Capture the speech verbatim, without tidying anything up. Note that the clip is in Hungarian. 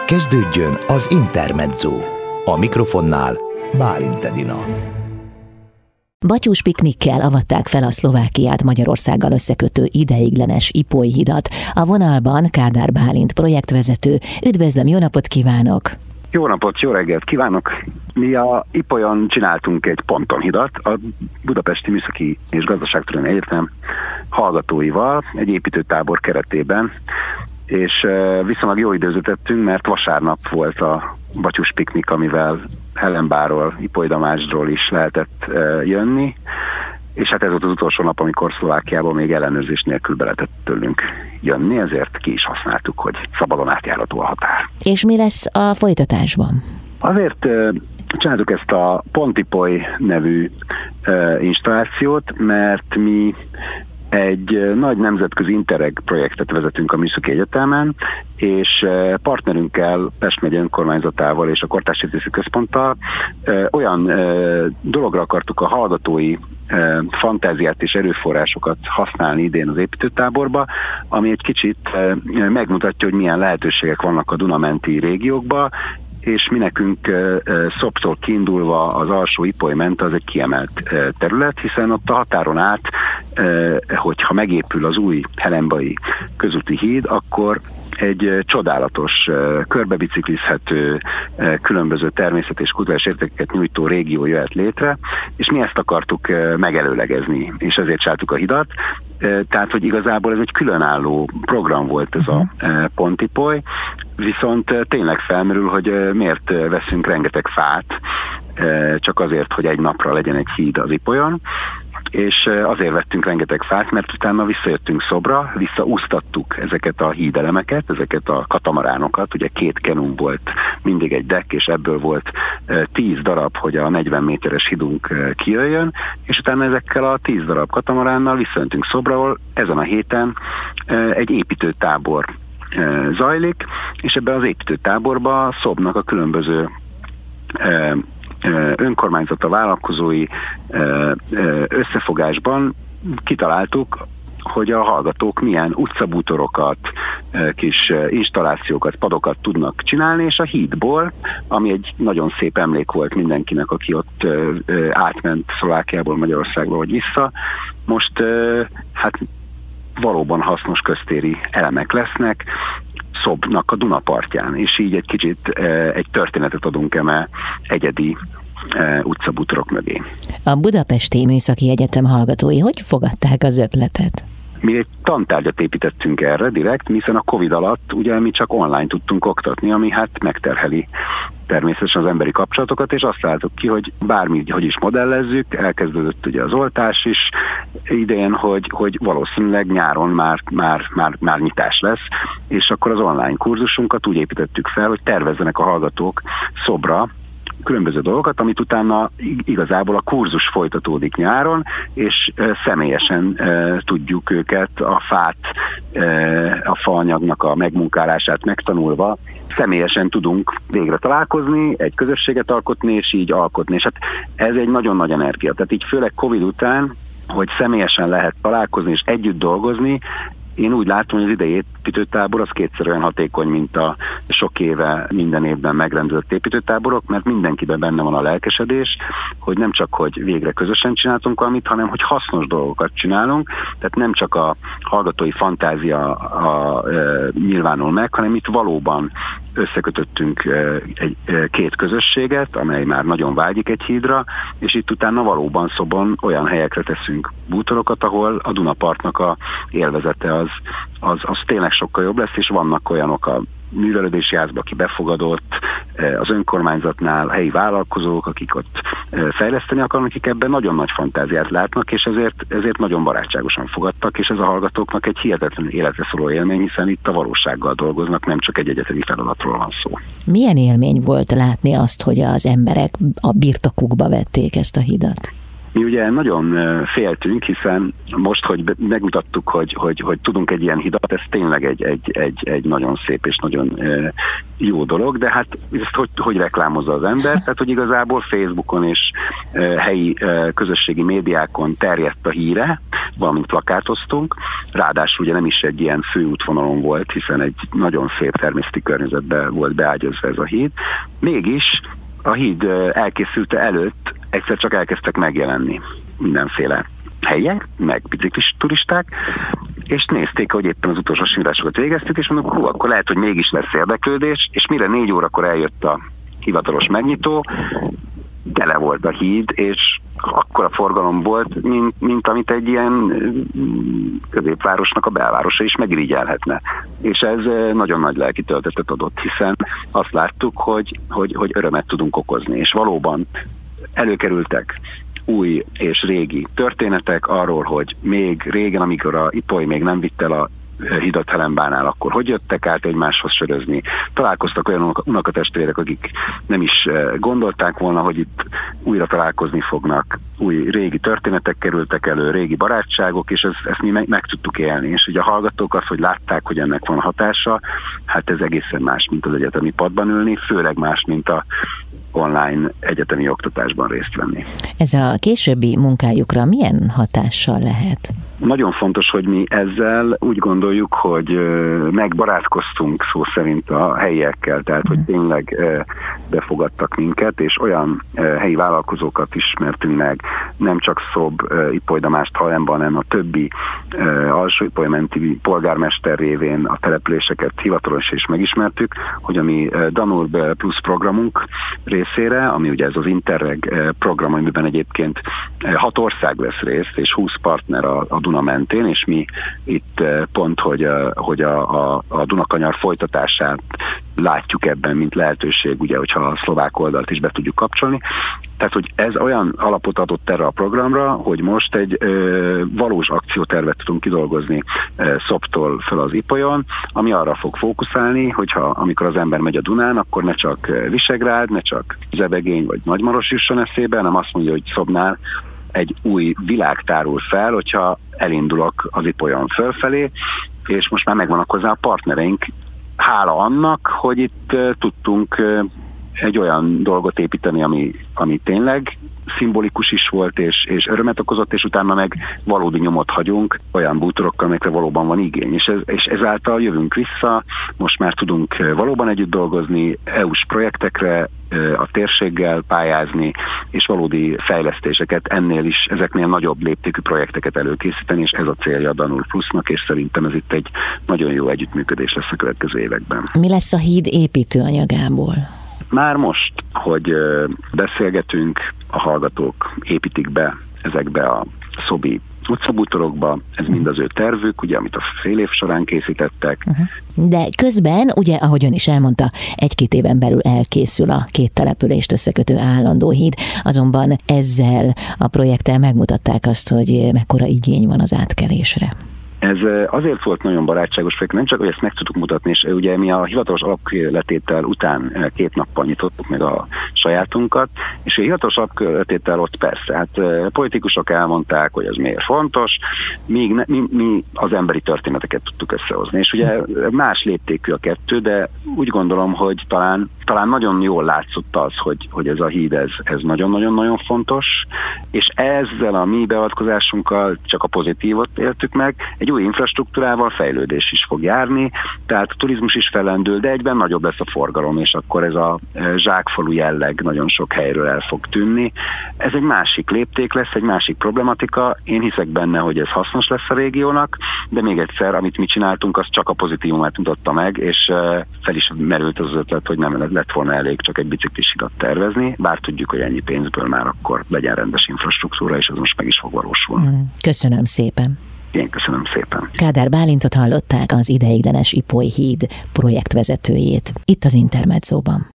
Kezdődjön az Intermezzo. A mikrofonnál Bálint Edina. Batyús piknikkel avatták fel a Szlovákiát Magyarországgal összekötő ideiglenes Ipoly hidat. A vonalban Kádár Bálint projektvezető. Üdvözlöm, jó napot kívánok! Jó napot, jó reggelt kívánok! Mi a Ipolyon csináltunk egy pontonhidat, a Budapesti Műszaki és Gazdaságtudományi Egyetem hallgatóival egy építőtábor keretében, és viszonylag jó időzítettünk, mert vasárnap volt a batyús piknik, amivel Hellenbáról, Ipoly Damásról is lehetett jönni, és hát ez volt az utolsó nap, amikor Szlovákiában még ellenőrzés nélkül be lehetett tőlünk jönni, ezért ki is használtuk, hogy szabadon átjárható a határ. És mi lesz a folytatásban? Azért csináltuk ezt a Pont-Ipoly nevű installációt, mert mi egy nagy nemzetközi Interreg projektet vezetünk a Műszaki Egyetemen, és partnerünkkel, Pest megye önkormányzatával és a Kortárs Építészi Központtal olyan dologra akartuk a hallgatói fantáziát és erőforrásokat használni idén az építőtáborba, ami egy kicsit megmutatja, hogy milyen lehetőségek vannak a Duna-menti régiókban, és mi nekünk Szoptól kiindulva az alsó Ipoly ment, az egy kiemelt terület, hiszen ott a határon át, hogyha megépül az új hellenbai közúti híd, akkor egy csodálatos, körbebiciklizhető, különböző természet és kulturális értékeket nyújtó régió jöhet létre, és mi ezt akartuk megelőlegezni, és ezért csináltuk a hidat. Tehát, hogy igazából ez egy különálló program volt ez a Pont-Ipoly, viszont tényleg felmerül, hogy miért veszünk rengeteg fát, csak azért, hogy egy napra legyen egy híd az Ipolyon, és azért vettünk rengeteg fát, mert utána visszajöttünk Szobra, visszaúsztattuk ezeket a hídelemeket, ezeket a katamaránokat, ugye két kenum volt, mindig egy deck, és ebből volt tíz darab, hogy a negyven méteres hídunk kijöjjön, és utána ezekkel a tíz darab katamaránnal visszajöttünk Szobra, ahol ezen a héten egy építőtábor zajlik, és ebben az építőtáborban Szobnak a különböző önkormányzata, vállalkozói összefogásban kitaláltuk, hogy a hallgatók milyen utcabútorokat, kis installációkat, padokat tudnak csinálni, és a hídból, ami egy nagyon szép emlék volt mindenkinek, aki ott átment Szlovákiából Magyarországba vagy vissza, most hát valóban hasznos köztéri elemek lesznek, Szobnak a Duna partján, és így egy kicsit egy történetet adunk eme egyedi utcabútorok mögé. A Budapesti Műszaki Egyetem hallgatói hogy fogadták az ötletet? Mi egy tantárgyat építettünk erre direkt, hiszen a Covid alatt ugye mi csak online tudtunk oktatni, ami hát megterheli természetesen az emberi kapcsolatokat, és azt láttuk ki, hogy bármi, hogy is modellezzük, elkezdődött ugye az oltás is idén, hogy, hogy valószínűleg nyáron már, már, már, már nyitás lesz, és akkor az online kurzusunkat úgy építettük fel, hogy tervezzenek a hallgatók Szobra különböző dolgokat, amit utána igazából a kurzus folytatódik nyáron, és személyesen tudjuk őket a fát, a faanyagnak a megmunkálását megtanulva, személyesen tudunk végre találkozni, egy közösséget alkotni, és így alkotni. És hát ez egy nagyon nagy energia. Tehát így főleg Covid után, hogy személyesen lehet találkozni és együtt dolgozni, én úgy látom, hogy az idei építőtábor az kétszer olyan hatékony, mint a sok éve minden évben megrendezett építőtáborok, mert mindenkiben benne van a lelkesedés, hogy nem csak, hogy végre közösen csináltunk valamit, hanem, hogy hasznos dolgokat csinálunk, tehát nem csak a hallgatói fantázia a, a, e, nyilvánul meg, hanem itt valóban összekötöttünk egy, két közösséget, amely már nagyon vágyik egy hídra, és itt utána valóban Szobon olyan helyekre teszünk bútorokat, ahol a Dunapartnak a élvezete az, az, az tényleg sokkal jobb lesz, és vannak olyanok a művelődési házba, aki befogadott, az önkormányzatnál helyi vállalkozók, akik ott fejleszteni akarnak, akik ebben nagyon nagy fantáziát látnak, és ezért, ezért nagyon barátságosan fogadtak, és ez a hallgatóknak egy hihetetlen életre szóló élmény, hiszen itt a valósággal dolgoznak, nem csak egy egyetemi feladatról van szó. Milyen élmény volt látni azt, hogy az emberek a birtokukba vették ezt a hidat? Mi ugye nagyon féltünk, hiszen most, hogy megmutattuk, hogy, hogy, hogy tudunk egy ilyen hidat, ez tényleg egy, egy, egy, egy nagyon szép és nagyon jó dolog, de hát ezt hogy, hogy reklámozza az ember? Tehát, hogy igazából Facebookon és helyi közösségi médiákon terjedt a híre, valamint plakátoztunk, ráadásul ugye nem is egy ilyen főútvonalon volt, hiszen egy nagyon szép természeti környezetben volt beágyazva ez a híd. Mégis a híd elkészülte előtt egyszer csak elkezdtek megjelenni mindenféle helyek, meg biciklis turisták, és nézték, hogy éppen az utolsó simításokat végeztük, és mondjuk, hú, akkor lehet, hogy mégis lesz érdeklődés, és mire négy órakor eljött a hivatalos megnyitó, tele volt a híd, és akkora forgalom volt, mint, mint amit egy ilyen középvárosnak a belvárosa is megirigyelhetne. És ez nagyon nagy lelki töltetet adott, hiszen azt láttuk, hogy, hogy, hogy örömet tudunk okozni, és valóban előkerültek új és régi történetek arról, hogy még régen, amikor a Ipoly még nem vitt el a hidat Helembánál, akkor hogy jöttek át egymáshoz sörözni. Találkoztak olyan unokatestvérek, akik nem is gondolták volna, hogy itt újra találkozni fognak. Új régi történetek kerültek elő, régi barátságok, és ezt, ezt mi meg, meg tudtuk élni. És ugye a hallgatók azt, hogy látták, hogy ennek van hatása, hát ez egészen más, mint az egyetemi padban ülni, főleg más, mint a online egyetemi oktatásban részt venni. Ez a későbbi munkájukra milyen hatással lehet? Nagyon fontos, hogy mi ezzel úgy gondoljuk, hogy megbarátkoztunk szó szerint a helyiekkel, tehát hogy tényleg befogadtak minket, és olyan helyi vállalkozókat ismertünk meg, nem csak Szob, Ipoly Damást, Hallemban, hanem a többi alsó-ipolymenti polgármester révén a településeket hivatalosan is megismertük, hogy a mi Danurbe Plus programunk részére, ami ugye ez az Interreg program, amiben egyébként hat ország vesz részt, és húsz partner a, a Duna mentén, és mi itt pont, hogy a, hogy a, a, a Dunakanyar folytatását látjuk ebben, mint lehetőség, ugye, hogyha a szlovák oldalt is be tudjuk kapcsolni. Tehát, hogy ez olyan alapot adott erre a programra, hogy most egy ö, valós akciótervet tudunk kidolgozni ö, Szobtól föl az Ipolyon, ami arra fog fókuszálni, hogyha amikor az ember megy a Dunán, akkor ne csak Visegrád, ne csak Zebegény vagy Nagymaros jusson eszébe, hanem azt mondja, hogy Szobnál egy új világ tárul fel, hogyha elindulok az Ipolyon fölfelé, és most már megvannak hozzá a partnereink, hála annak, hogy itt uh, tudtunk uh, egy olyan dolgot építeni, ami, ami tényleg szimbolikus is volt, és, és örömet okozott, és utána meg valódi nyomot hagyunk olyan bútorokkal, amikre valóban van igény. És, ez, és ezáltal jövünk vissza, most már tudunk valóban együtt dolgozni, é u-s projektekre, a térséggel pályázni, és valódi fejlesztéseket ennél is, ezeknél nagyobb léptékű projekteket előkészíteni, és ez a célja a Danur Plusnak, és szerintem ez itt egy nagyon jó együttműködés lesz a következő években. Mi lesz a híd építőanyagából? Már most, hogy beszélgetünk, a hallgatók építik be ezekbe a szobi utcabútorokba, ez mind az ő tervük, ugye, amit a fél év során készítettek. Uh-huh. De közben, ugye, ahogy ön is elmondta, egy-két éven belül elkészül a két települést összekötő állandó híd, azonban ezzel a projekttel megmutatták azt, hogy mekkora igény van az átkelésre. Ez azért volt nagyon barátságos, nem csak, hogy ezt meg tudtuk mutatni, és ugye mi a hivatalos alapletétel után két nappal nyitottuk meg a sajátunkat, és a hivatalos alapletétel ott persze, hát politikusok elmondták, hogy ez miért fontos, míg ne, mi, mi az emberi történeteket tudtuk összehozni. És ugye más léptékű a kettő, de úgy gondolom, hogy talán, talán nagyon jól látszott az, hogy, hogy ez a híd, ez, ez nagyon-nagyon-nagyon fontos, és ezzel a mi beavatkozásunkkal csak a pozitívot éltük meg, egy új infrastruktúrával fejlődés is fog járni, tehát a turizmus is fellendül, de egyben nagyobb lesz a forgalom, és akkor ez a zsákfalu jelleg nagyon sok helyről el fog tűnni. Ez egy másik lépték lesz, egy másik problematika. Én hiszek benne, hogy ez hasznos lesz a régiónak, de még egyszer, amit mi csináltunk, az csak a pozitívumát mutatta meg, és fel is merült az ötlet, hogy nem lett volna elég csak egy biciklis hidat tervezni, bár tudjuk, hogy ennyi pénzből már akkor legyen rendes infrastruktúra, és az most meg is fog valósulni. Köszönöm szépen. Én köszönöm szépen. Kádár Bálintot hallották, az ideiglenes Ipoly híd projektvezetőjét, itt az Intermedzóban.